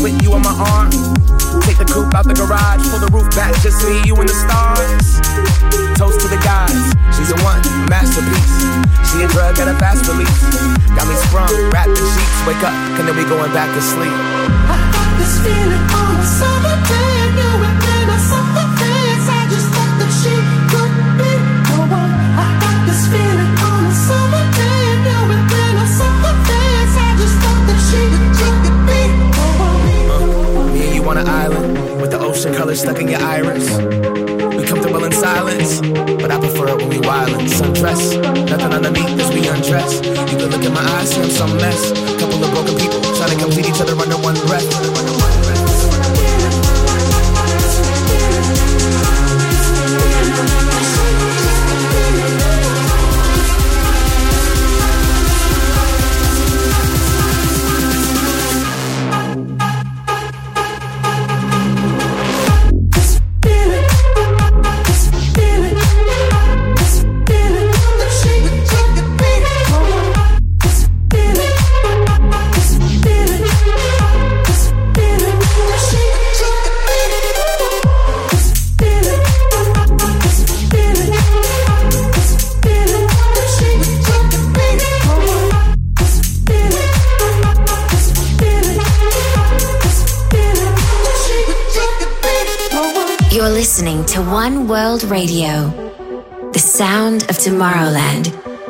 with you on my arm. Take the coupe out the garage, pull the roof back, just me, you and the stars. Toast to the guys, she's a one, a masterpiece. She a drug at a fast release. Got me sprung, wrapped in sheets. Wake up, and then we going back to sleep. I got this feeling on a summer day. Knew it when I saw her face. I just thought that she could be the one. I got this feeling on a summer day. Knew it when I saw her face. I just thought that she could be the one. Me and you on an island with the ocean color stuck in your iris. We comfortable in silence, but I prefer it when we wildin'. Sundress, nothing underneath as we undress. You can look in my eyes, see I'm some mess. Couple of broken people trying to complete each other under one breath. You're listening to One World Radio, the sound of Tomorrowland.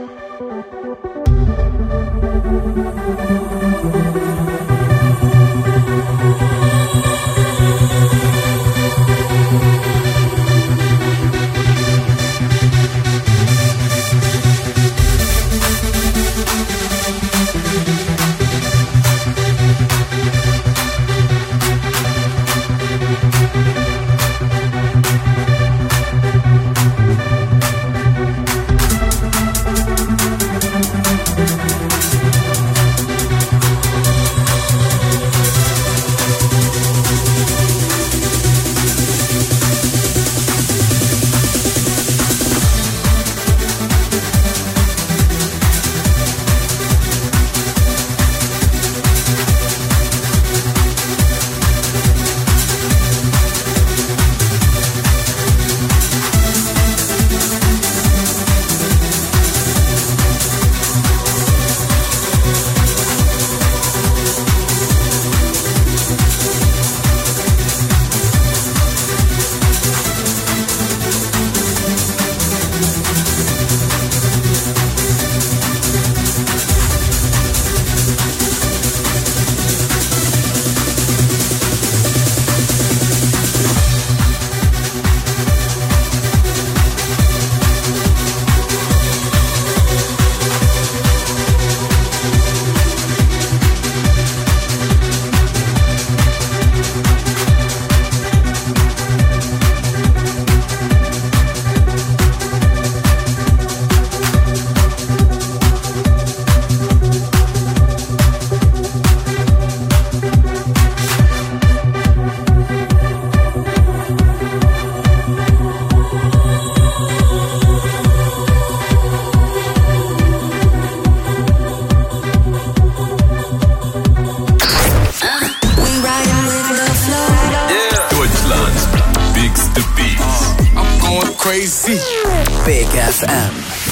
crazy. Big FM.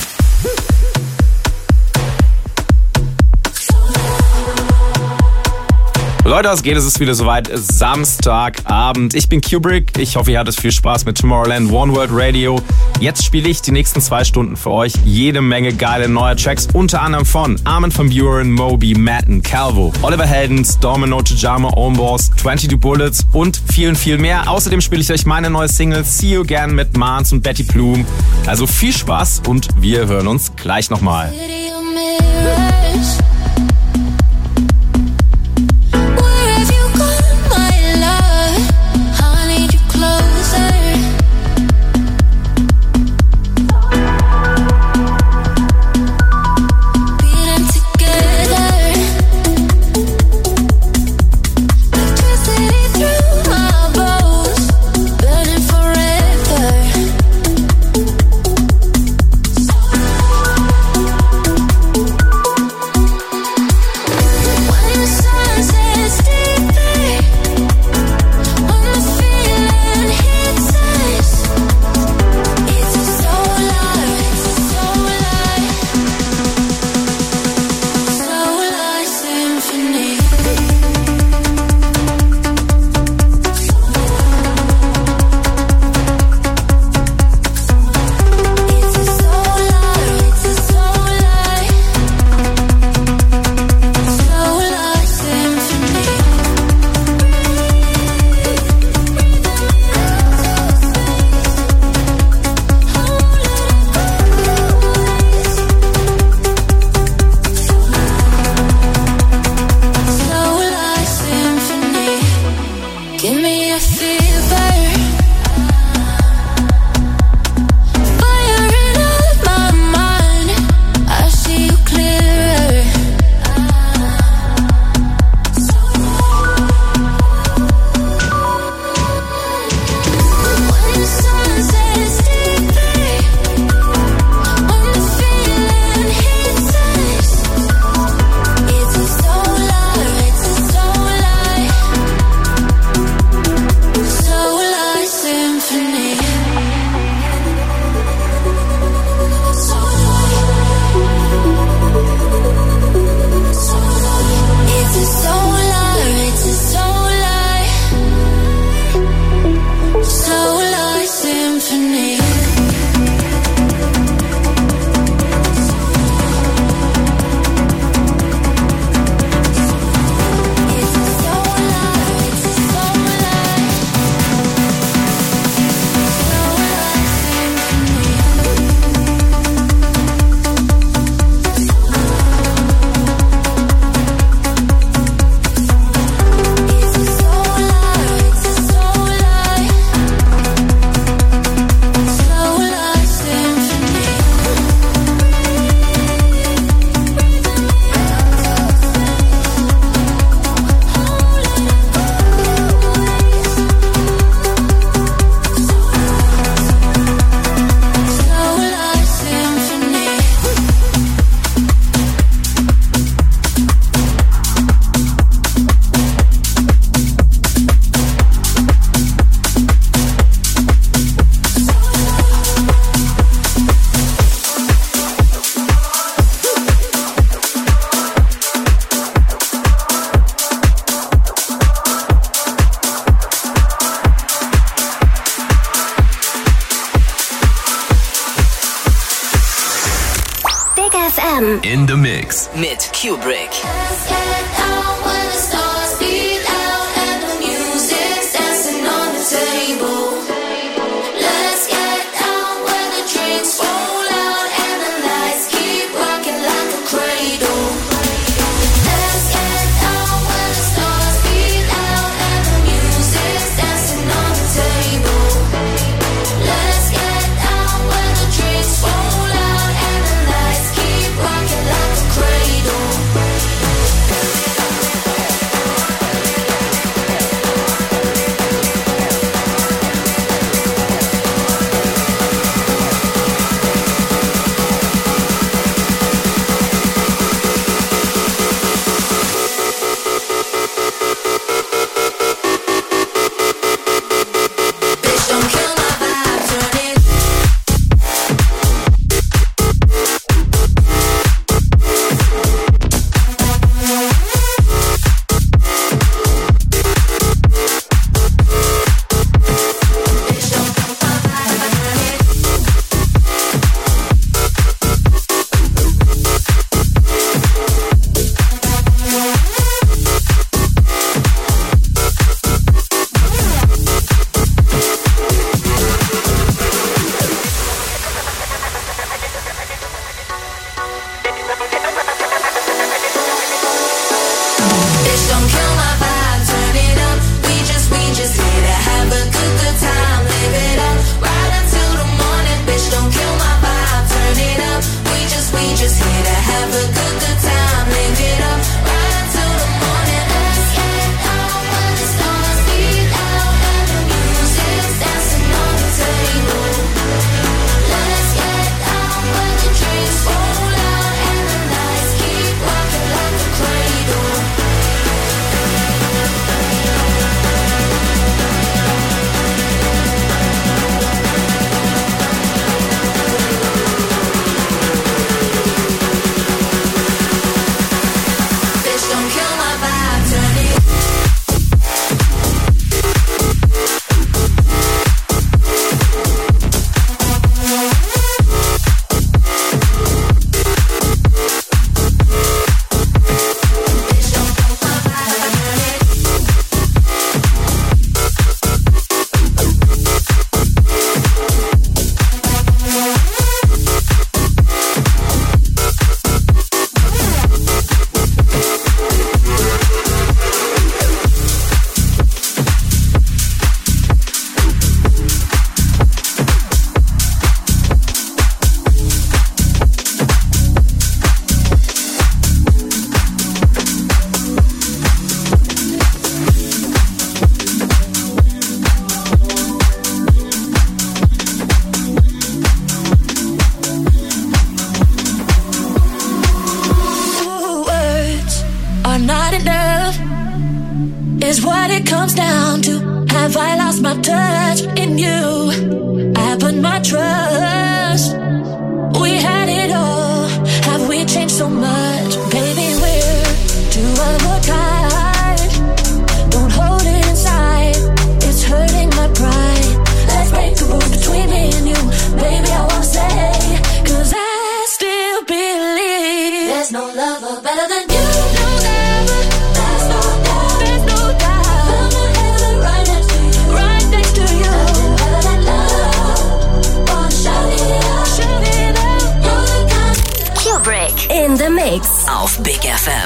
Leute, was geht? Es ist wieder soweit. Samstagabend. Ich bin Kubrick. Ich hoffe, ihr hattet viel Spaß mit Tomorrowland One World Radio. Jetzt spiele ich die nächsten 2 Stunden für euch jede Menge geile neue Tracks. Unter anderem von Armin van Buuren, Moby, Matten, Calvo, Oliver Heldens, Domino, Tujama, Ownboss, 22 Bullets und vielen, viel mehr. Außerdem spiele ich euch meine neue Single See You Again mit Mans und Betty Plume. Also viel Spaß und wir hören uns gleich nochmal. Give me a fever. In the Mix mit Kubrick. Cradle. comes down to, have I lost my touch in you? I put my trust. We had it all. Have we changed so much? Baby, we're two of a kind. Don't hold it inside. It's hurting my pride. Let's break the rules between me and you. Baby, I wanna say, 'cause I still believe there's no lover better than you. No lover, there's no doubt. There's no doubt. I'ma have it right next to you. Right next to you. Nothing better than love. Wanna shout it out. Shout it out. You're the kind. Kubrick in the mix auf Big FM.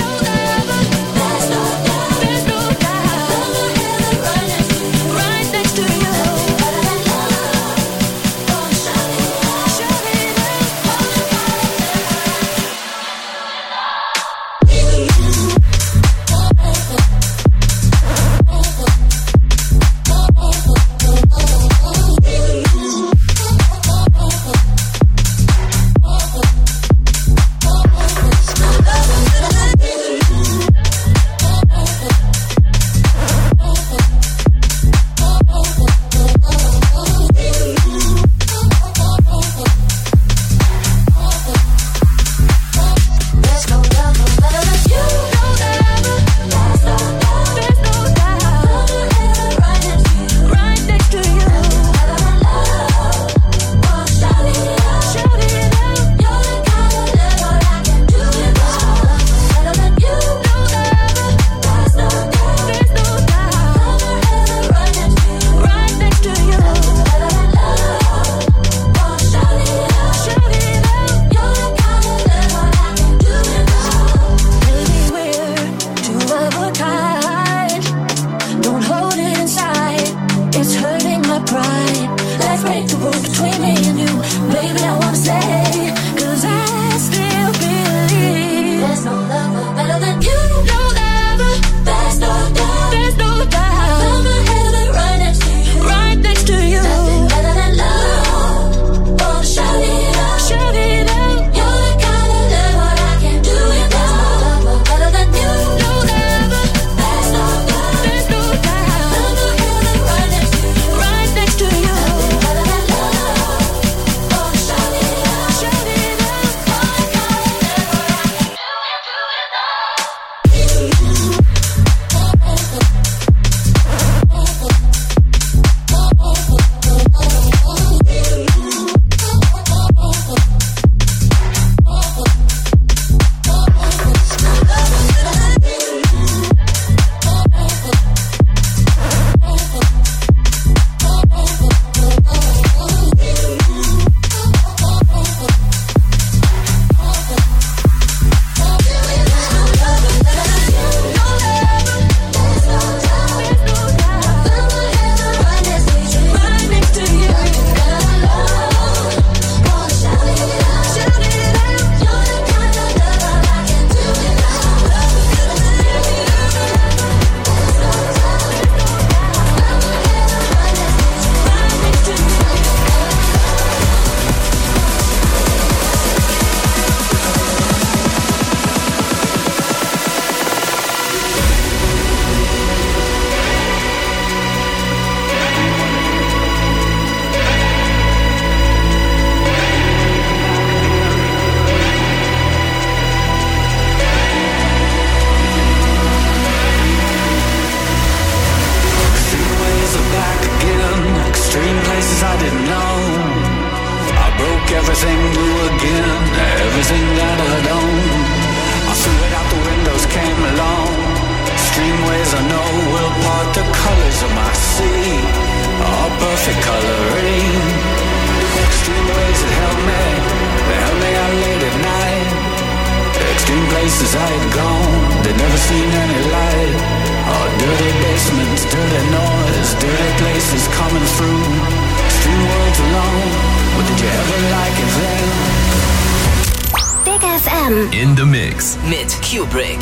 In the Mix mit Kubrick.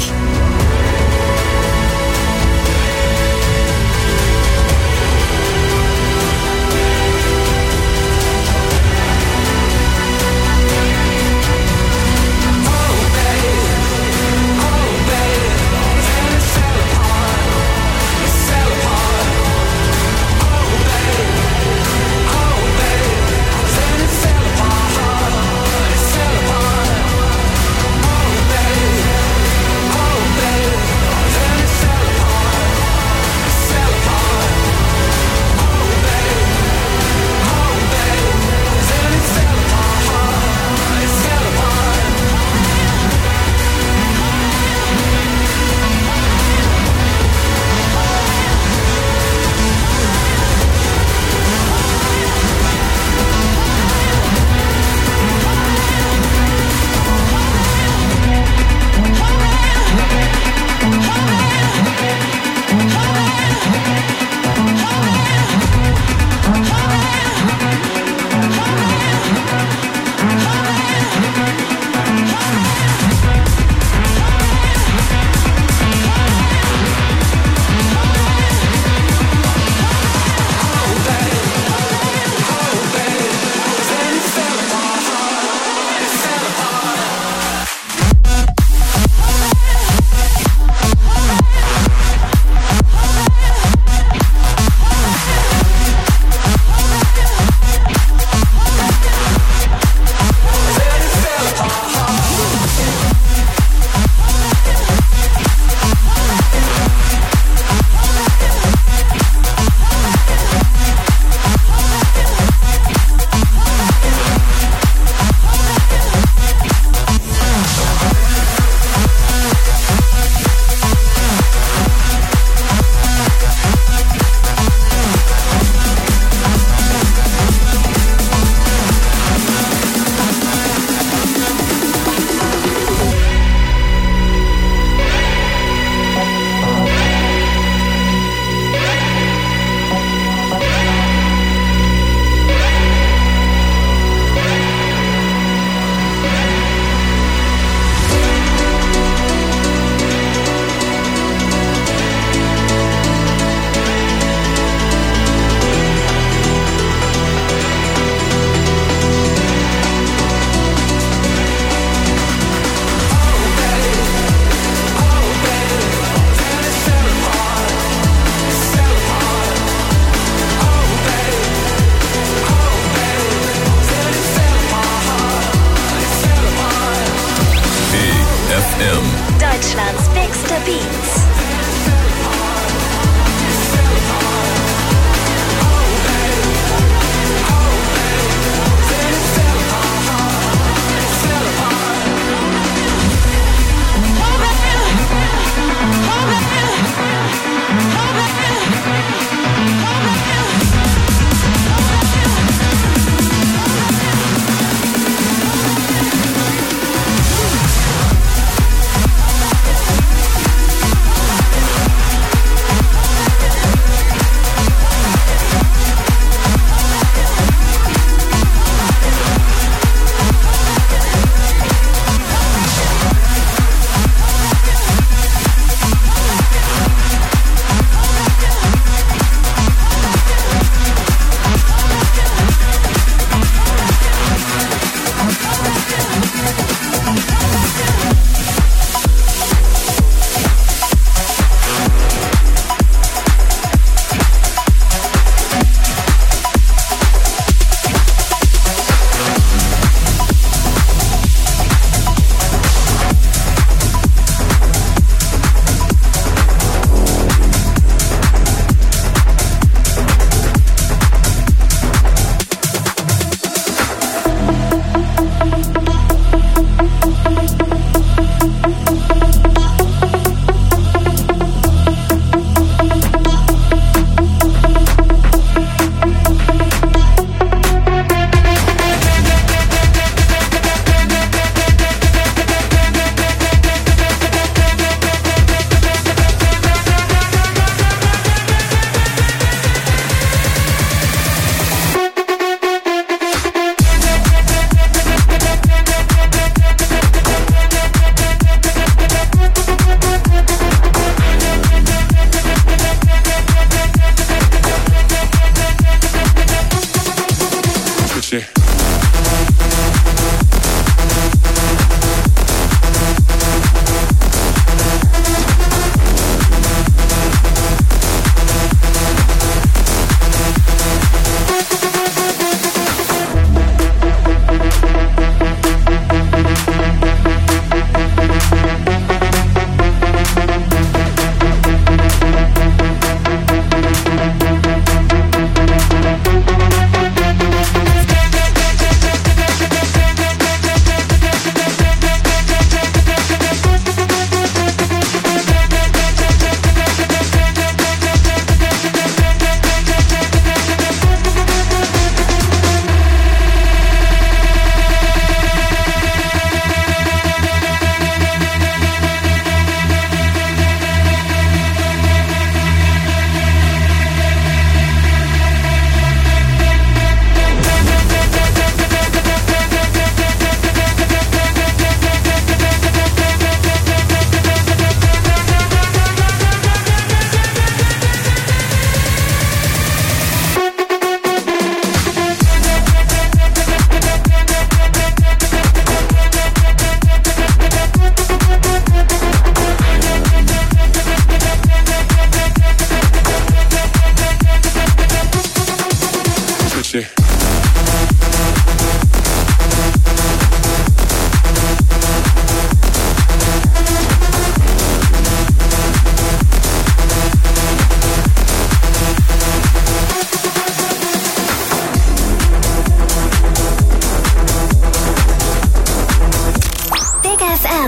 Celebrate.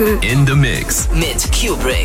In the Mix mit Kubrick.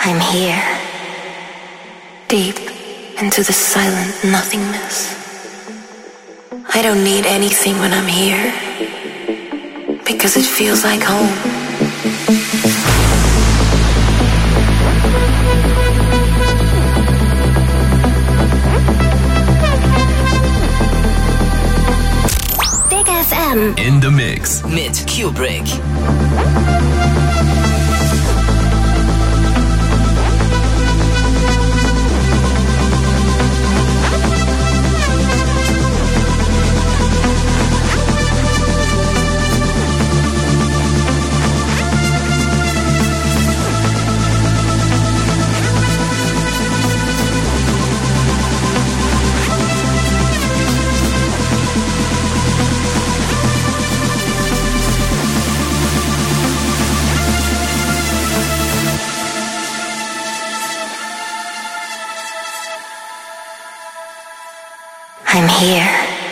I'm here, deep into the silent nothingness. I don't need anything when I'm here, because it feels like home. Big FM. In the Mix. Mit Kubrick. I'm here.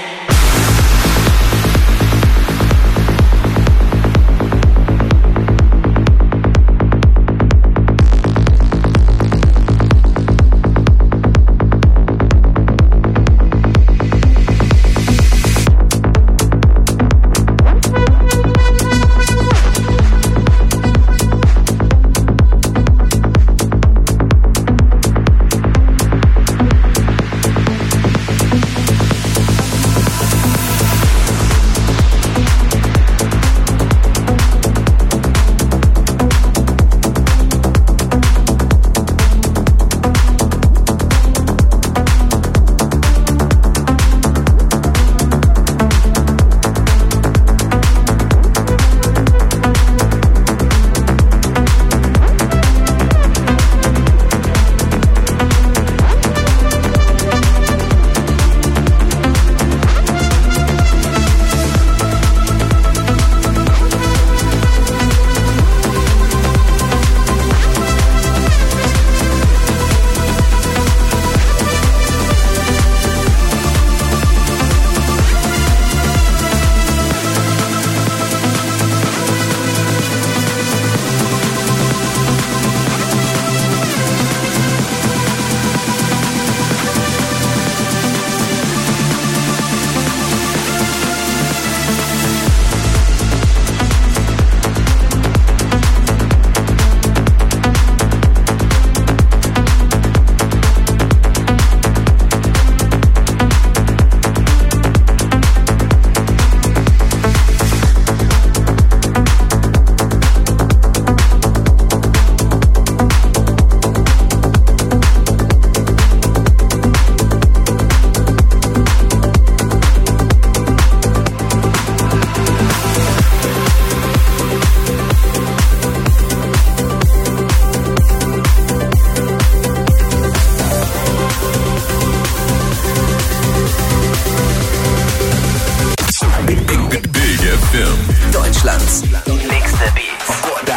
Deutschlands nächste Beats.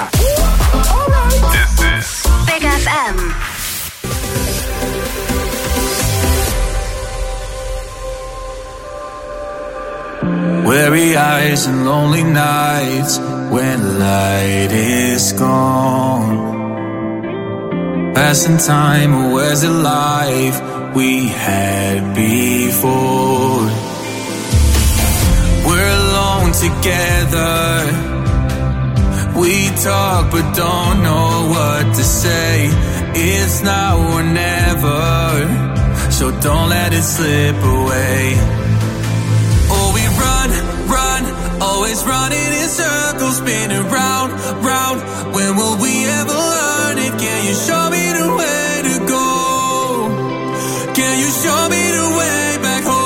This is Big FM. Weary eyes and lonely nights when light is gone. Passing time, where's the life we had before? We're alone together. We talk but don't know what to say. It's now or never, so don't let it slip away. Oh, we run, always running in circles, spinning round, round. When will we ever learn it? Can you show me the way to go? Can you show me the way back home?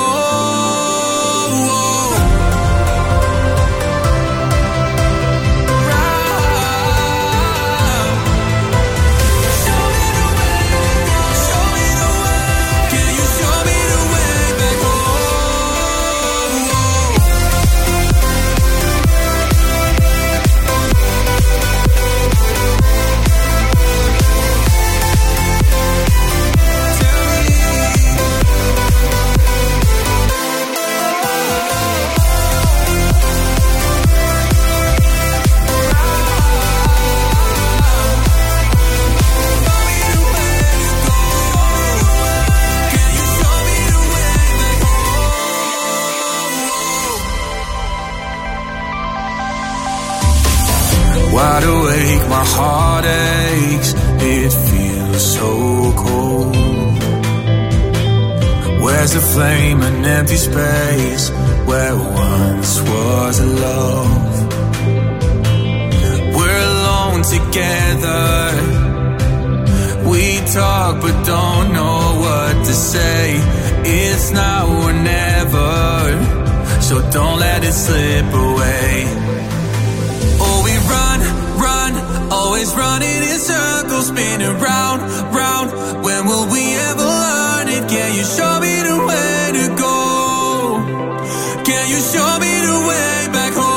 makes it feel so cold. Where's the flame, an empty space where once was a love? We're alone together. We talk but don't know what to say. It's now or never, so don't let it slip away. Oh, we run, run, always running in circles, spinning round, round. When will we ever learn it? Can you show me the way to go? Can you show me the way back home?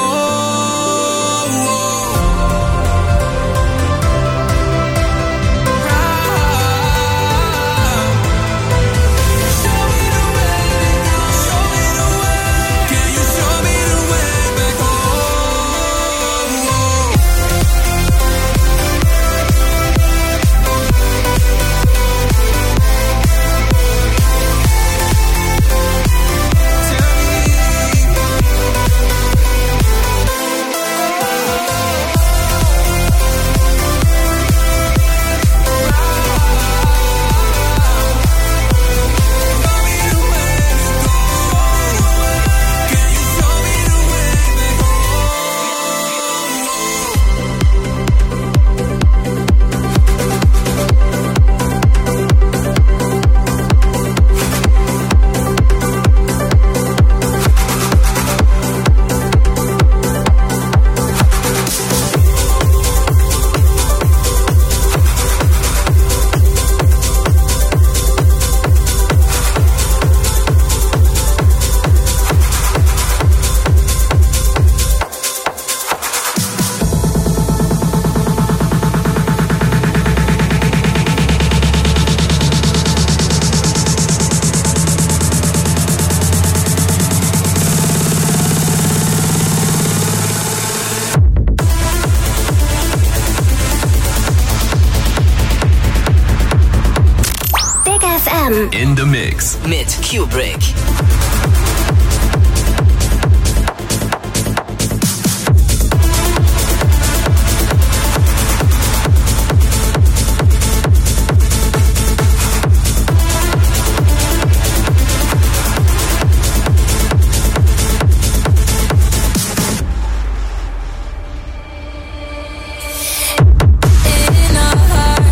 In the Mix mit Kubrick.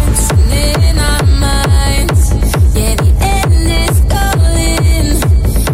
In our hearts, yeah, the end is calling.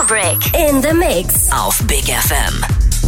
Kubrick in the Mix auf Big FM.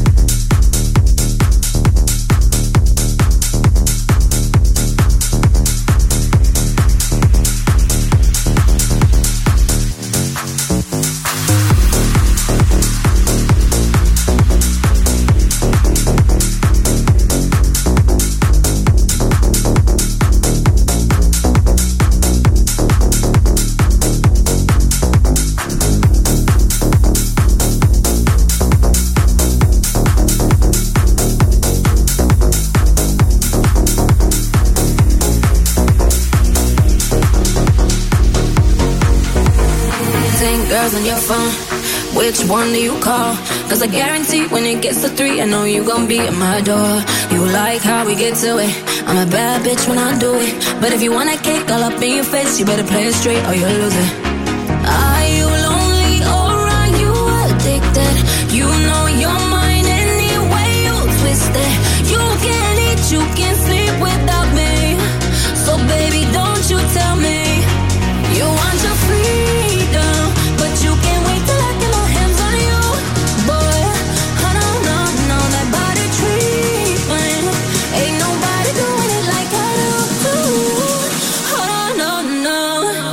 On your phone, which one do you call? Cause I guarantee when it gets to 3, I know you gon' be at my door. You like how we get to it, I'm a bad bitch when I do it. But if you want that cake all up in your face, you better play it straight or you'll lose it. Are you lonely or are you addicted? You know you're mine anyway, you twist it. You can't eat, you can't sleep without me. So baby, don't you tell me you want your freedom, but you can't wait till I get my hands on you. Boy, I don't know that body treatment. Ain't nobody doing it like I do. Oh, no.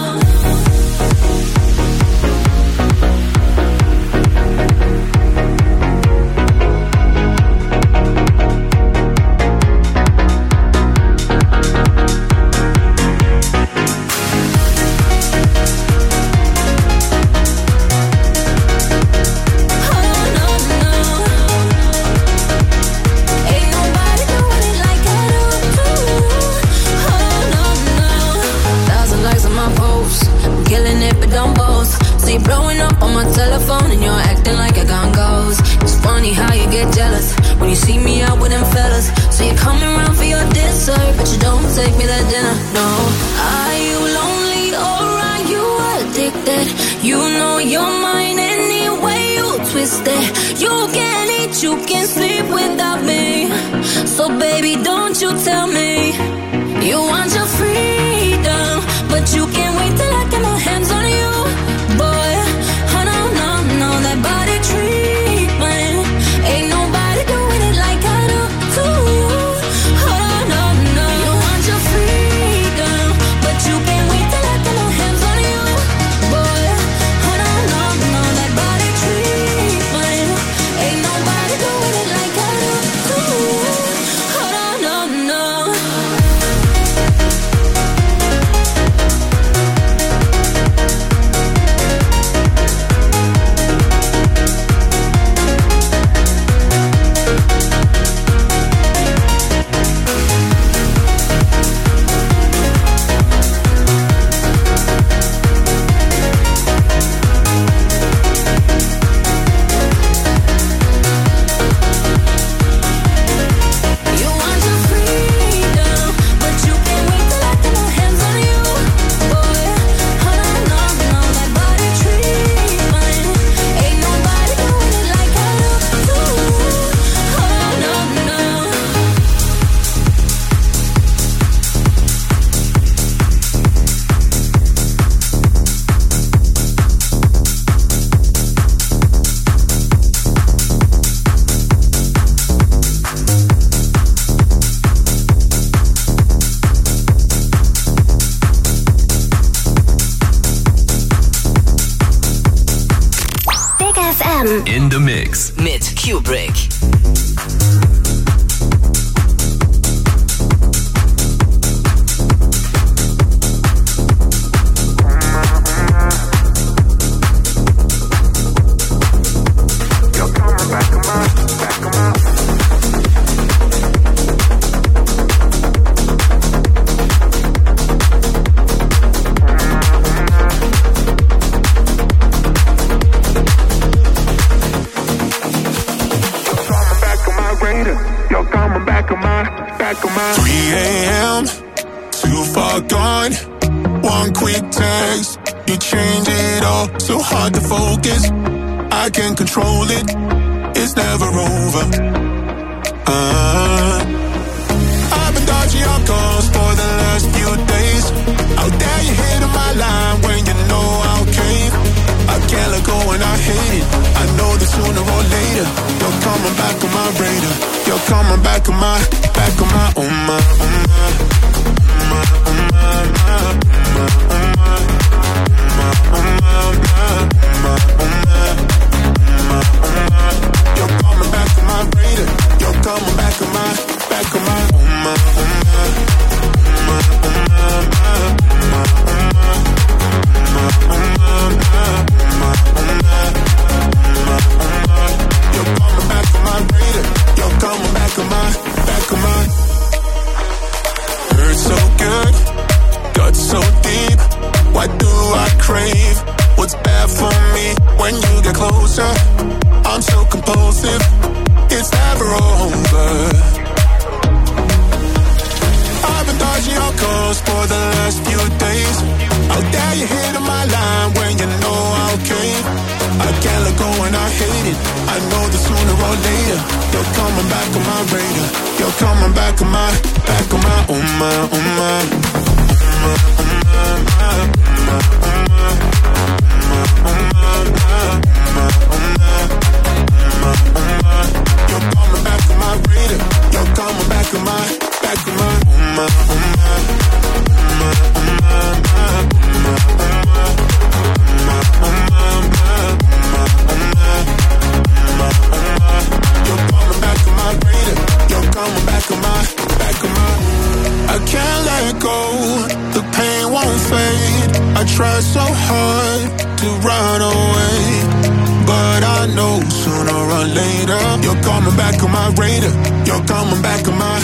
Blowing up on my telephone and you're acting like a gun goes. It's funny how you get jealous when you see me out with them fellas. So you're coming around for your dessert, but you don't take me that dinner, no. Are you lonely or are you addicted? You know you're mine anyway, you twist it. You can't eat, you can't sleep without me. So baby, don't you tell me you want your freedom, but you can't wait till I get my hands on you. Boy, I don't know that body treatment. Ain't nobody doing it like I do to you. Oh, no. You want your freedom, but you can't wait till I get my hands on you. Boy, I don't know that body treatment. Ain't nobody doing it like I do to you. Oh, no. In the Mix mit Kubrick. So hard to focus, I can't control it. It's never over. I've been dodging your calls for the last few days. How dare you hit on my line when you know I'll cave? I can't let go and I hate it. back of my, oh my, oh my, oh my, you're coming back to my radar. You're coming back to my, oh my, oh you're coming back to my radar. You're coming back to my, hurt so good, got so deep. Why do I crave what's bad for me? When you get closer, I'm so compulsive. It's never over. I've been dodging your calls for the last few days. How dare you hit on my line when you know I'll cave? I can't let go and I hate it. I know that sooner or later you're coming back on my radar. You're coming back on my, oh my, oh my, oh my. You're coming back on my radar. You're coming back on my, I can't let go, the pain won't fade. I try so hard to run away, but I know sooner or later you're coming back on my radar. You're coming back on my,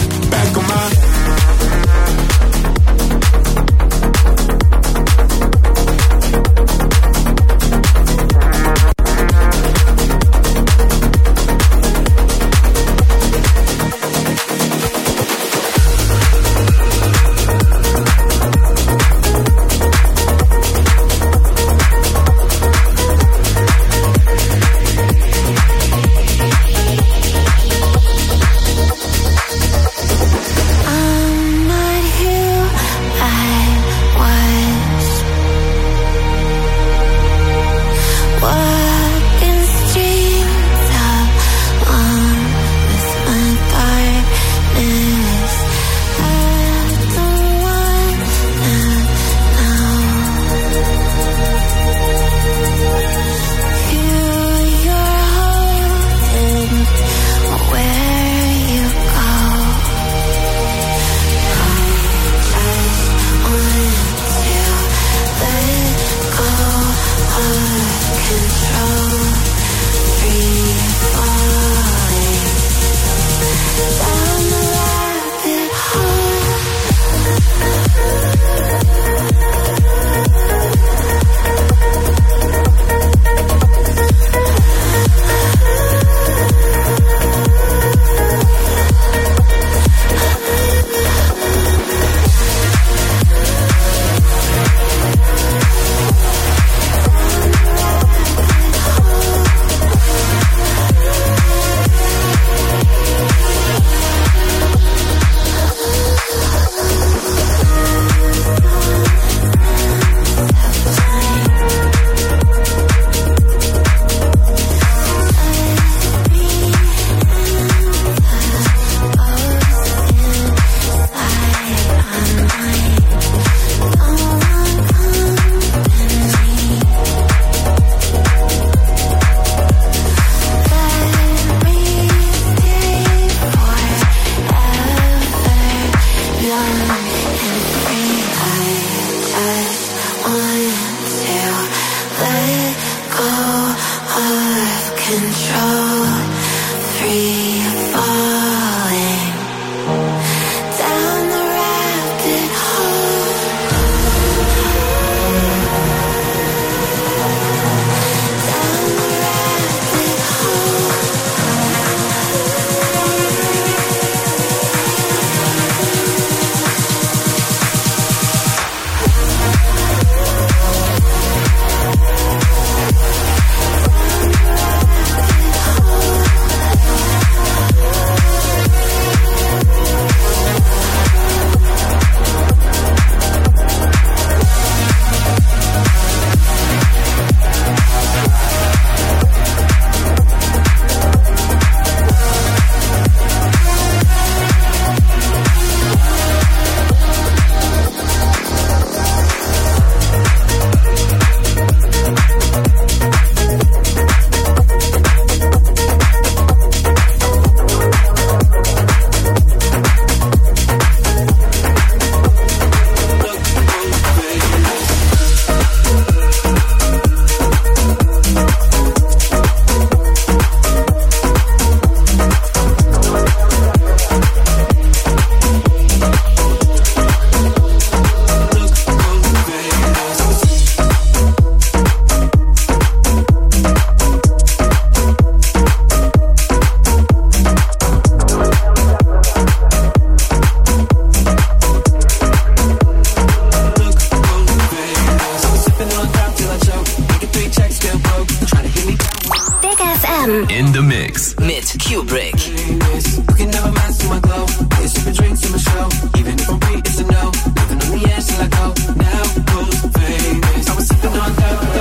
FM. In the Mix. Mit Kubrick. You can never master my glow. They sipping drinks in my show. Even if I'm free, it's a no. Living on the edge till I go. Now who's famous? I was sipping on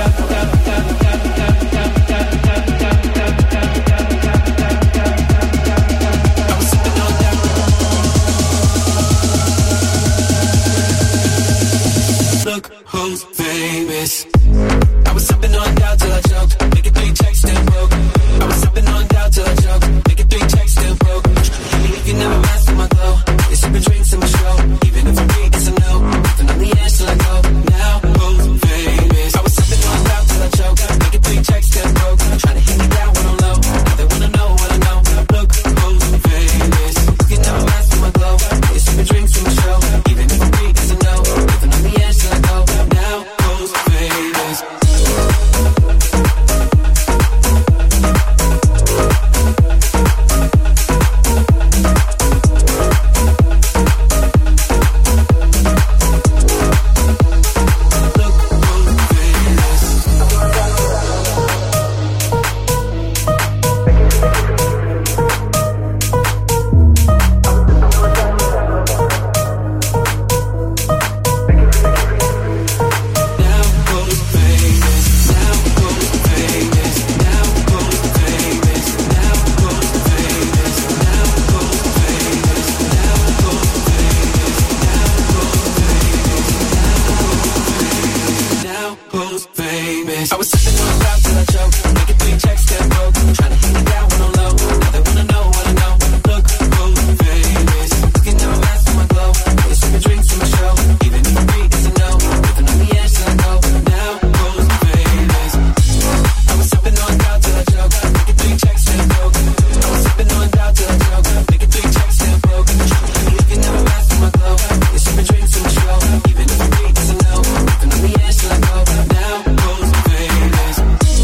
Look who's famous. I was sipping on down till I choked. Making 3 checks, still broke. I was sipping on down till I choked. Making 3 checks, still broke. Even if you never master my glow. They sipping drinks in my show. Even if I'm free, it's a no. Living on the edge till I go. Now who's famous? I was sipping on down till I choked. Making 3 checks, still broke. Trying to hit me down when I'm low. Now they wanna know what I know. Look who's famous. You can never master my glow. They sipping drinks in my show. Even if I'm free, it's a no. Living on the edge till I go. Now who's famous? I was sipping on down till I choked. Making 3 checks, still broke. Trying to hit me down when I'm low. Now they wanna know what I know. Look who's famous. You can never master my glow. They sipping drinks in my show. Even if I'm free, it's a no. Living on the edge till I go. Now who's famous? I was sipping on down till I choked. Making 3 checks, still broke. I was sipping on down till I choked. Making 3 checks, still broke. You can never master my glow. They sipping drinks in my show. Even if I'm free, it's a no. Living on the edge till I go. Now who's famous?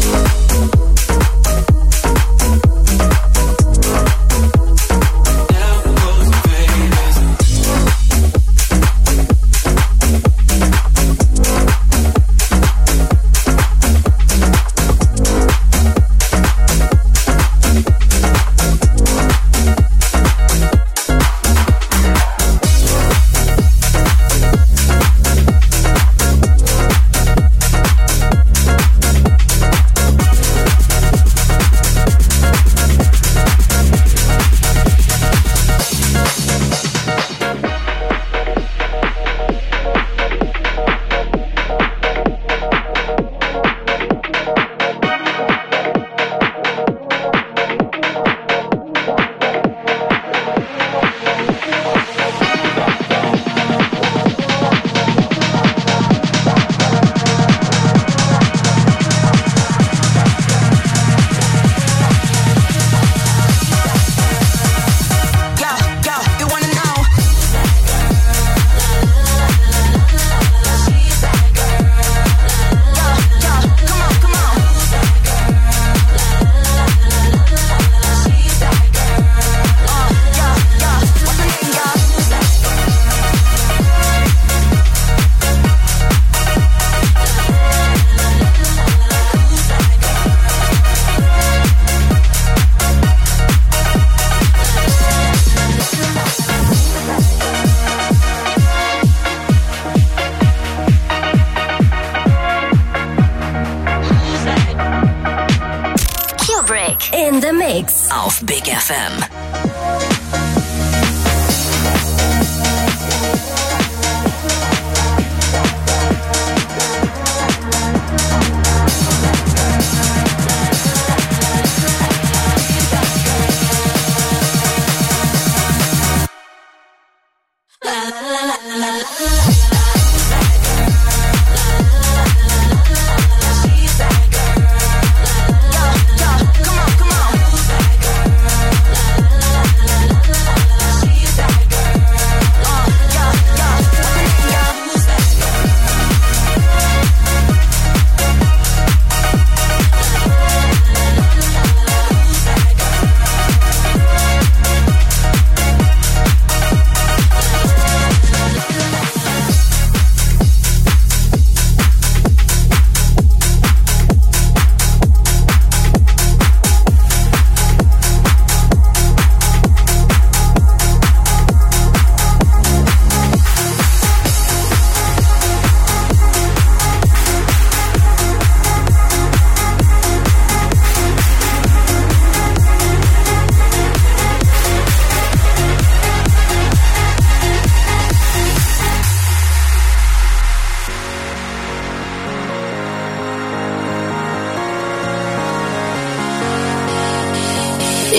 In the Mix. Auf Big FM. Come on.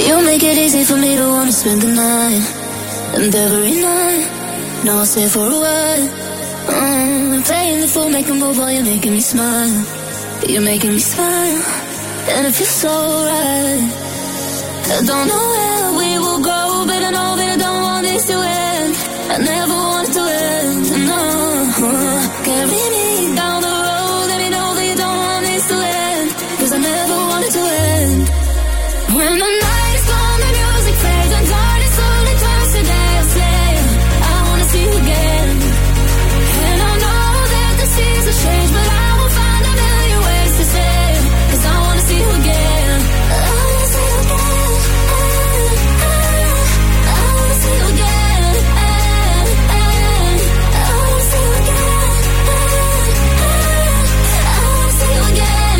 You make it easy for me to wanna spend the night. And every night, now I'll stay for a while. Playing the fool, make a move while you're making me smile. You're making me smile, and it feels so right. I don't know where we will go, but I know that I don't want this to end. I never want it to end, no. Carry me down the road, let me know that you don't want this to end, 'cause I never want it to end. When the night is gone, the music fades and darkness slowly turns to day. I'll say, I wanna see you again. And I know that the seasons change, but I will find a million ways to say, 'cause I wanna see you again. I wanna see you again. I wanna see you again. I wanna see you again. I wanna see you again.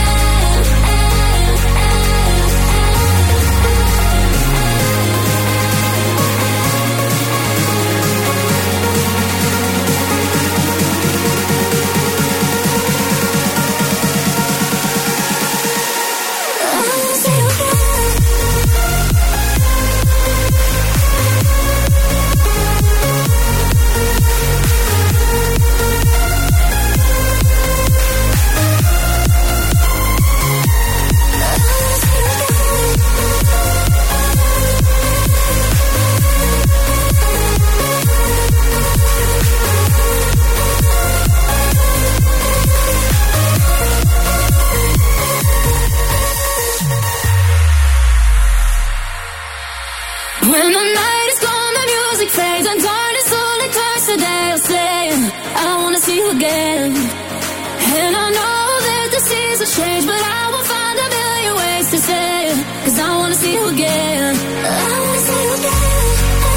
When the night is gone, the music fades and darkness slowly turns to day. I'll say, I wanna see you again. And I know that the seasons change, but I will find a million ways to say, 'cause I wanna see you again. I wanna see you again.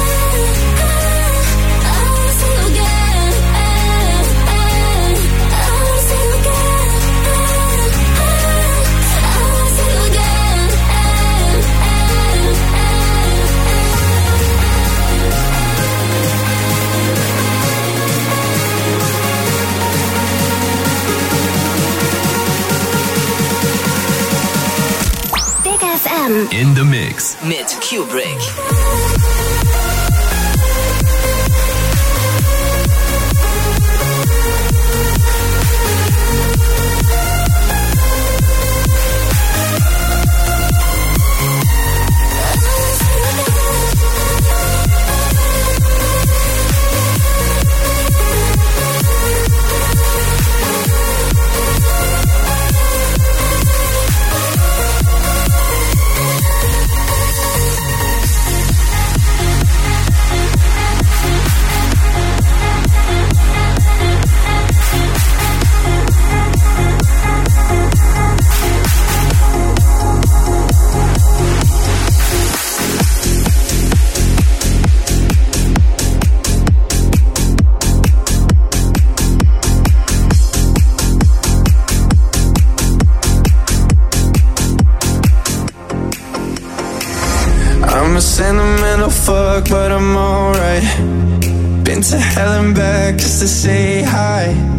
I wanna see you again. I wanna see you again. I wanna see you again. Big FM. In the Mix mit Kubrick. I'm a sentimental fuck, but I'm alright. Been to hell and back just to say hi.